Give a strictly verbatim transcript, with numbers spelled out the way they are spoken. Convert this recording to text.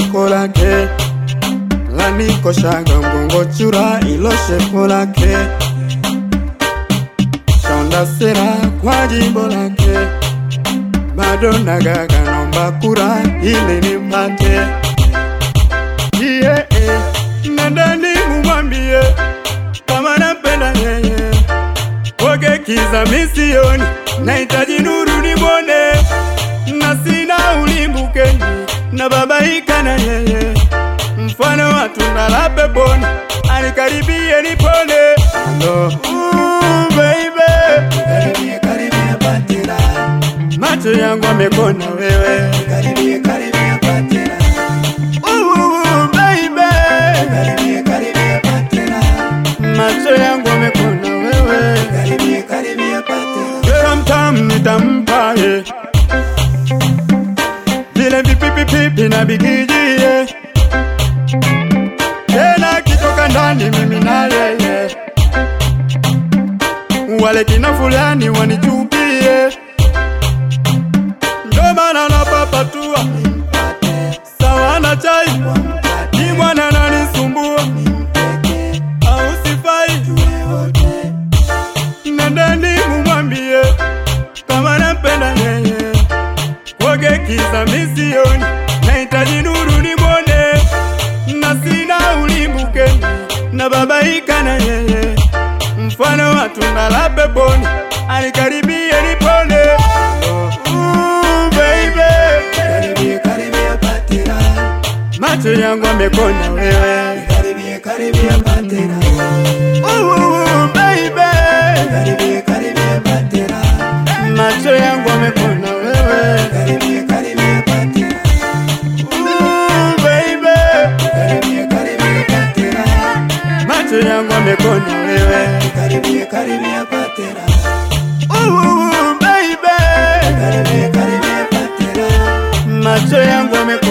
shepo lake, laniko shanga mgongo chura ilo shepo lake, shonda sera kwa jimbo lake, bado nagaga naomba kura ili nipate. Yeah, yeah. Nandani mumwambie kama napenda yeye, oge kiza misioni, nahitaji nuru nimwone, na sina ulimbuke na babaika na yeye, mfano wa tunda la peponi, anikaribie nipone. Hello, ooh baby, karibie karibie patira, macho yangu amekona wewe, karibie karibie patira. Ooh baby, karibie karibie patira, macho yangu amekona wewe, karibie karibie patira. Wewe mtamu nitampa ye, vile vipipi pipi na bigijie, tena kitoka ndani mimi na yeye, wale kina fulani wanichupie, ndo maana napapatua sawa na chai, ni mwana nanisumbua au sifai. Nandani mumwambie kama napenda yeye, oge kiza misioni, nahitaji nuru nimwone, na sina ulimbuke na babaika na yeye, mfano wa tunda la peponi, anikaribie nipone. Ooh baby, karibie karibie patira, macho yangu amekona wewe, karibie karibie patira. Ooh baby, karibie karibie patira, macho yangu amekona wewe, karibie karibie patira. Ooh baby, karibie karibie patira, macho yangu amekona wewe, karibie karibie patira. Ooh baby, karibie karibie patira, macho yangu amekona